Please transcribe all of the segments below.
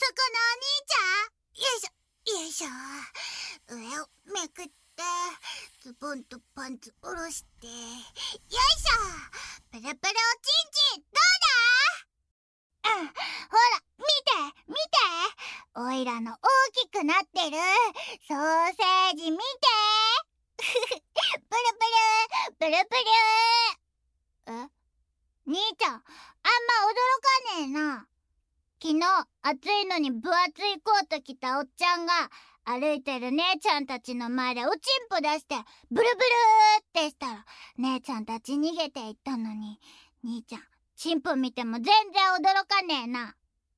よいしょ。上をめくって、ズボンとパンツ下ろして、よいしょ。プルプルおちんちん、どうだ？ほら、見て。おいらの大きくなってるソーセージ見て。プルプル。兄ちゃん、あんま驚かねえな。昨日、暑いのに分厚いコート着たおっちゃんが歩いてる姉ちゃんたちの前でおちんぽ出してブルブルってしたら姉ちゃんたち逃げていったのに、兄ちゃんチンポ見ても全然驚かねえな。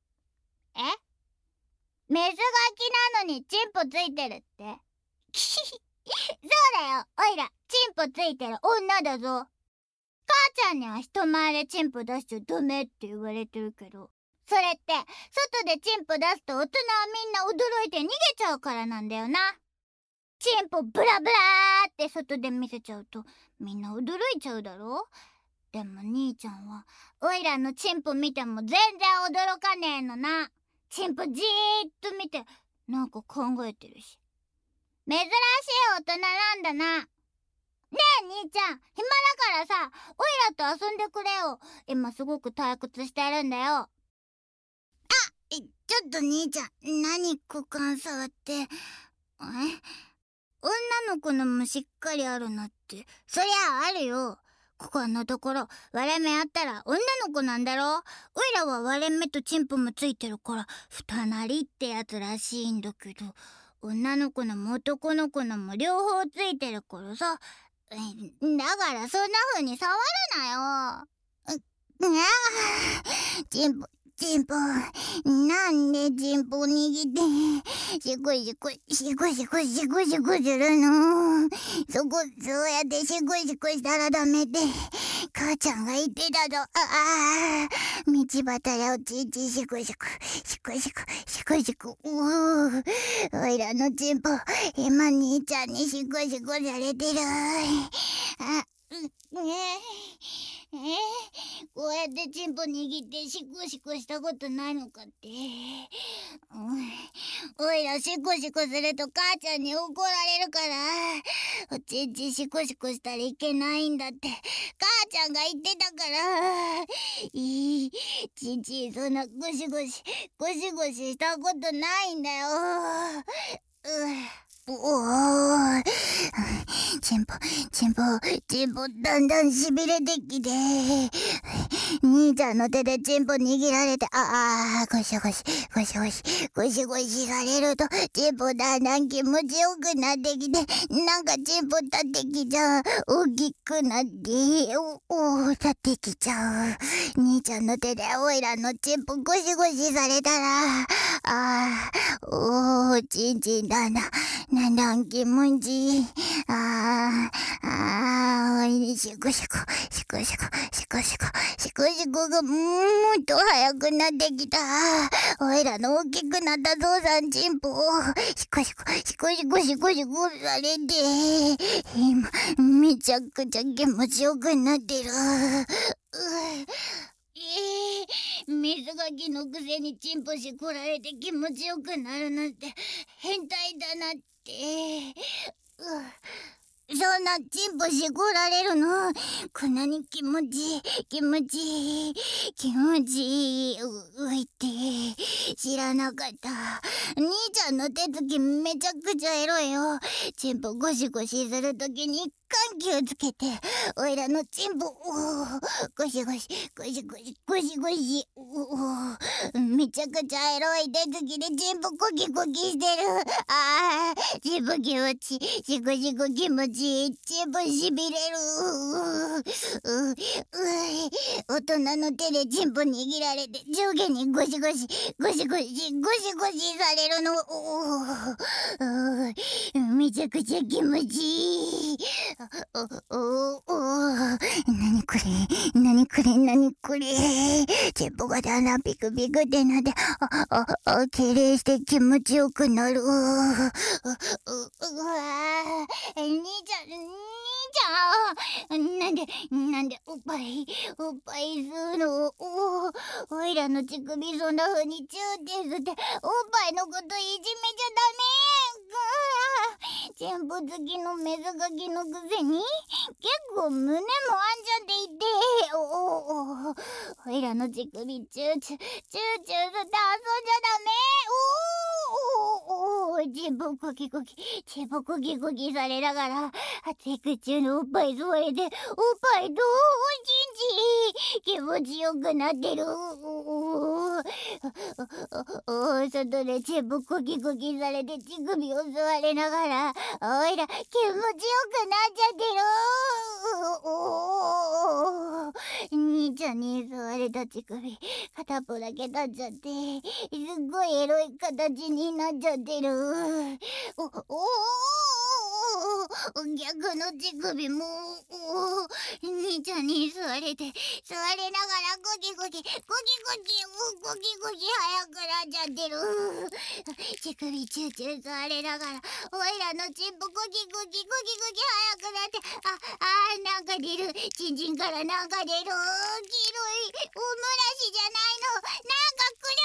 メスガキなのにチンポついてるって？そうだよ、おいらチンポついてる女だぞ。母ちゃんには人前でチンポ出しちゃダメって言われてるけど、それって外でチンポ出すと大人はみんな驚いて逃げちゃうからなんだよな。チンポブラブラーって外で見せちゃうとみんな驚いちゃうだろ。でも兄ちゃんはおいらのチンポ見ても全然驚かねえのな。チンポじーっと見てなんか考えてるし、珍しい大人なんだな。ねえ兄ちゃん、暇だからさ、おいらと遊んでくれよ。今すごく退屈してるんだよ。ちょっと兄ちゃん、何股間触って。女の子のもしっかりあるなって。そりゃあるよ。ここのところ割れ目あったら女の子なんだろ。おいらは割れ目とチンポもついてるから二なりってやつらしいんだけど、女の子のも男の子のも両方ついてるからさ。だからそんな風に触るなよ。チンポ、なんでチンポ握ってシコシコするの？そうやってシコシコしたらダメって母ちゃんが言ってたぞ。道端でおちんちんシコシコ。おいらのチンポ、今兄ちゃんにシコシコされてる。こうやってチンポ握ってシコシコしたことないのかって。おいらシコシコすると母ちゃんに怒られるからおちんちんシコシコしたらいけないんだって母ちゃんが言ってたから。ちんちんそんなゴシゴシしたことないんだよ。チンポだんだんしびれてきて、兄ちゃんの手でチンポ握られて、ゴシゴシされるとチンポだんだん気持ちよくなってきて、なんかチンポ立ってきちゃう。大きくなって立ってきちゃう。兄ちゃんの手でおいらのチンポゴシゴシされたら、チンチンだな。なんだん気持ちいい。シコシコがもっと早くなってきた。おいらの大きくなった父さんチンポをシコシコされて、今めちゃくちゃ気持ちよくなってる。水がきのくせにチンポしこられて気持ちよくなるなんて変態だなって。そんなチンポしこられるのこんなに気持ちいいって知らなかった。兄ちゃんの手つきめちゃくちゃエロいよ。チンポゴシゴシするときに緩急つけておいらのチンポゴシゴシめちゃくちゃエロい手つきでチンポゴキしてる。チンポ気持ちシコシコ気持ちいい。チンポしびれる。大人の手でチンポ握られて上下にゴシゴシされるの。めちゃくちゃ気持ちいい。なにこれ。チンポがだんだんピクってなって、敬礼して気持ちよくなる。兄ちゃん、なんでおっぱい吸うの？ おいらの乳首そんな風にチューってすって、おっぱいのこといじめちゃダメ。チンポ好きのメスガキのくせに結構胸もあんじゃっていて、おいらの乳首チューチューチューチューすって遊んじゃダメ。チンポコキコキチンポコキコキされながら熱い口のおっぱい吸われて、おっぱいどうちんち気持ちよくなってる。外でチンポコキコキされて乳首を吸われながら、おいら気持ちよくなっちゃってる。兄ちゃんに吸われた乳首片っぽだけ立っちゃって、すっごいエロい形になっちゃってる。逆の乳首も兄ちゃんに吸われて、吸われながらゴキゴキゴキゴキゴキゴキ早くなっちゃってる。乳首チューチュー吸われながら、おいらのチンポゴキゴキゴキゴキ早くなって、なんか出る。チンチンからなんか出る。黄色いおむらしじゃないの。なんかくる。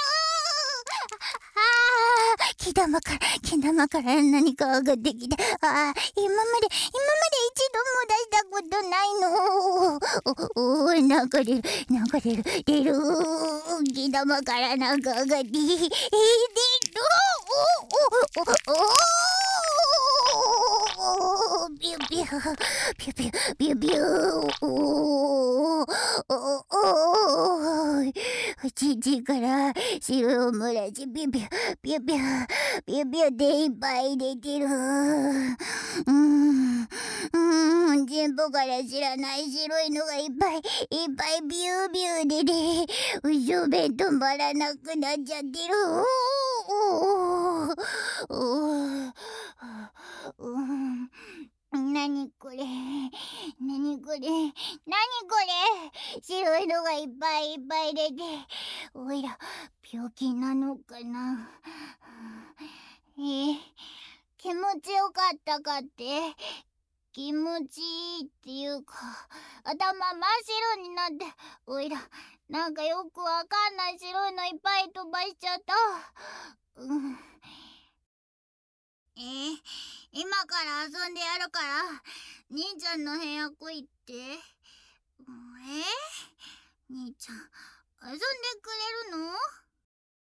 毛玉から何か上がってきた。今まで一度も出したことないの。なんか出る。毛玉からなんか上がって、出る。ビュビュビュビュビュビュちんちんから白いオムライスビュビュビュビュビュビュでいっぱい出てる。チンポから知らない白いのがいっぱいビュービュー出て、小便止まらなくなっちゃってる。なにこれ白いのがいっぱい出て、おいら病気なのかな。気持ちよかったかって、気持ちいいっていうか、頭真っ白になって、おいらなんかよくわかんない白いのいっぱい飛ばしちゃった。今から遊んでやるから、兄ちゃんの部屋来いって。兄ちゃん、遊んでくれるの？